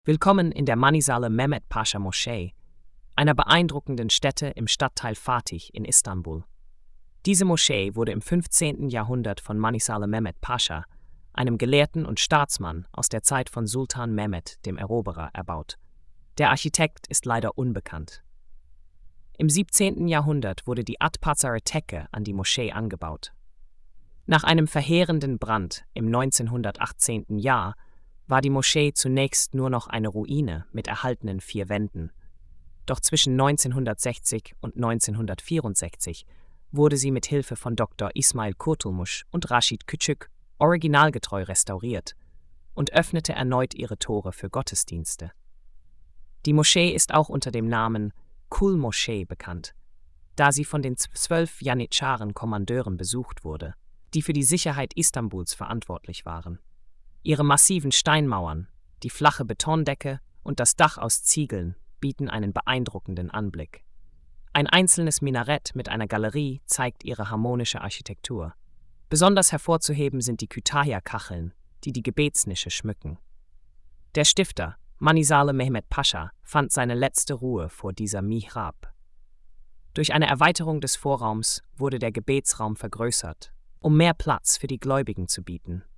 Willkommen in der Manizale Mehmet Pascha Moschee, einer beeindruckenden Stätte im Stadtteil Fatih in Istanbul. Diese Moschee wurde im 15. Jahrhundert von Manizale Mehmet Pascha, einem Gelehrten und Staatsmann aus der Zeit von Sultan Mehmet dem Eroberer, erbaut. Der Architekt ist leider unbekannt. Im 17. Jahrhundert wurde die Atpazarı Tekke an die Moschee angebaut. Nach einem verheerenden Brand im 1918. Jahr war die Moschee zunächst nur noch eine Ruine mit erhaltenen 4 Wänden. Doch zwischen 1960 und 1964 wurde sie mit Hilfe von Dr. Ismail Kurtulmuş und Rashid Küçük originalgetreu restauriert und öffnete erneut ihre Tore für Gottesdienste. Die Moschee ist auch unter dem Namen Kul-Moschee bekannt, da sie von den 12 Janitscharen-Kommandeuren besucht wurde, die für die Sicherheit Istanbuls verantwortlich waren. Ihre massiven Steinmauern, die flache Betondecke und das Dach aus Ziegeln bieten einen beeindruckenden Anblick. Ein einzelnes Minarett mit einer Galerie zeigt ihre harmonische Architektur. Besonders hervorzuheben sind die Kütahya-Kacheln, die die Gebetsnische schmücken. Der Stifter, Manizale Mehmet Pascha, fand seine letzte Ruhe vor dieser Mihrab. Durch eine Erweiterung des Vorraums wurde der Gebetsraum vergrößert, um mehr Platz für die Gläubigen zu bieten.